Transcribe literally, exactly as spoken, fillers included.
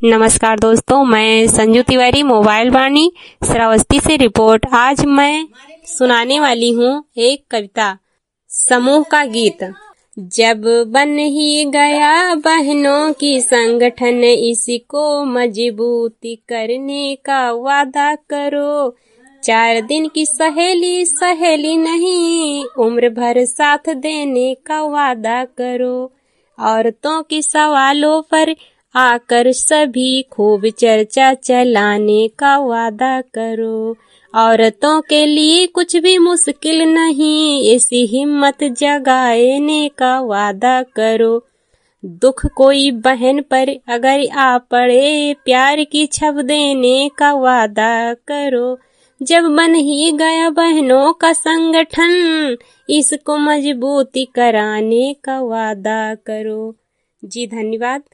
नमस्कार दोस्तों, मैं संजू तिवारी मोबाइल वाणी श्रावस्ती से रिपोर्ट। आज मैं सुनाने वाली हूँ एक कविता, समूह का गीत। जब बन ही गया बहनों की संगठन, इसी को मजबूती करने का वादा करो। चार दिन की सहेली सहेली नहीं, उम्र भर साथ देने का वादा करो। औरतों के सवालों पर आकर सभी खूब चर्चा चलाने का वादा करो। औरतों के लिए कुछ भी मुश्किल नहीं, ऐसी हिम्मत जगाने का वादा करो। दुख कोई बहन पर अगर आ पड़े, प्यार की छब देने का वादा करो। जब बन ही गया बहनों का संगठन, इसको मजबूती कराने का वादा करो। जी धन्यवाद।